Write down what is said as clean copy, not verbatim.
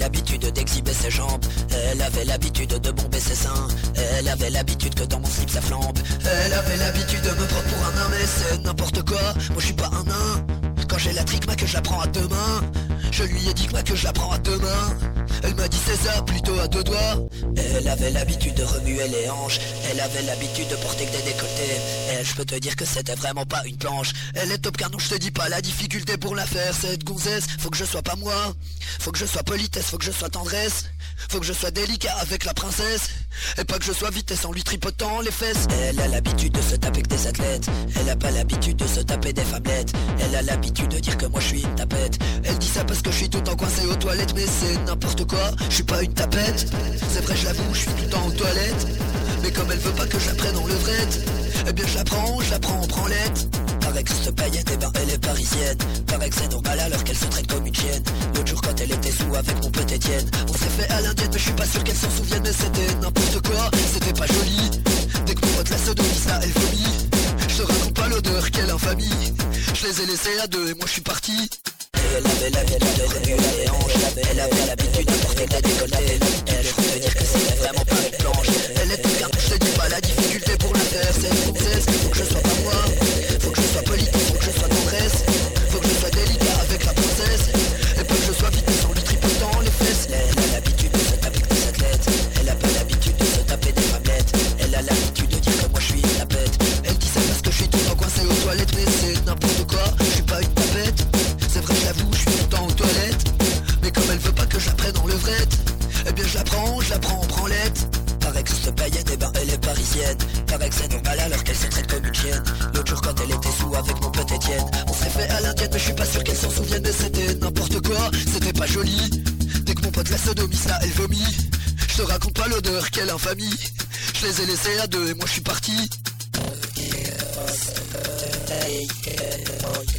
l'habitude d'exhiber ses jambes. Elle avait l'habitude de bomber ses seins. Elle avait l'habitude que dans mon slip ça flambe. Elle avait l'habitude de me prendre pour un nain, mais c'est n'importe quoi, moi je suis pas un nain. Quand j'ai la trique, que je la prends à deux mains. Je lui ai dit que je la prends à deux mains. Elle m'a dit c'est ça, plutôt à deux doigts. Elle avait l'habitude de remuer les hanches. Elle avait l'habitude de porter que des décolletés. Elle, je peux te dire que c'était vraiment pas une planche. Elle est top car non, je te dis pas la difficulté pour la faire. Cette gonzesse, faut que je sois pas moi. Faut que je sois politesse, faut que je sois tendresse. Faut que je sois délicat avec la princesse. Et pas que je sois vitesse en lui tripotant les fesses. Elle a l'habitude de se taper que des athlètes. Elle a pas l'habitude de se taper des femmettes. Elle a l'habitude de dire que moi je suis une tapette. Elle dit ça parce que je suis tout le temps coincé aux toilettes. Mais c'est n'importe quoi, je suis pas une tapette. C'est vrai je l'avoue, je suis tout le temps aux toilettes. Mais comme elle veut pas que je la prenne en levrette, eh bien je la prends en branlette. Paraît que cette paillette, eh ben elle est parisienne. Paraît que c'est normal alors qu'elle se traite comme une chienne. L'autre jour quand elle était sous avec mon pote Étienne, on s'est fait à l'indienne mais je suis pas sûr qu'elle s'en souvienne. Mais c'était n'importe quoi, c'était pas joli. Dès que mon pote la sodomie ça elle vomit. Je te raconte pas l'odeur, quelle infamie. Je les ai laissés à deux et moi je suis parti. Elle avait l'habitude de remuer les hanches. Elle avait l'habitude de porter des décolletés. Elle, je peux te dire que c'était vraiment pas une planche. Elle est tout garde, je te dis pas la difficulté pour la faire. C'est une princesse, faut que je sois pas moi. Faut que je sois politesse, faut que je sois tendresse. Faut que je sois délicat avec la princesse. Et pas que je sois vitesse en lui tripotant les fesses. Elle a l'habitude de se taper avec des athlètes. Elle a pas l'habitude de se taper des femmettes. Elle a l'habitude de dire que moi je suis une tapette. Elle dit ça parce que je suis tout le temps coincé aux toilettes. Mais c'est n'importe quoi, je suis pas une tapette. C'est vrai je l'avoue, je suis tout le temps aux toilettes. Mais comme elle veut pas que je la prenne en levrette, eh bien je la prends en branlette. Paraît que cette paillette, eh ben elle est parisienne. Paraît que c'est normal alors qu'elle se traite comme une chienne. L'autre jour quand elle était sous avec mon pote Étienne, on s'est fait à l'indienne mais je suis pas sûr qu'elle s'en souvienne. Mais c'était n'importe quoi, c'était pas joli. Dès que mon pote la sodomie ça elle vomit. Je te raconte pas l'odeur, quelle infamie. Je les ai laissés à deux et moi je suis parti.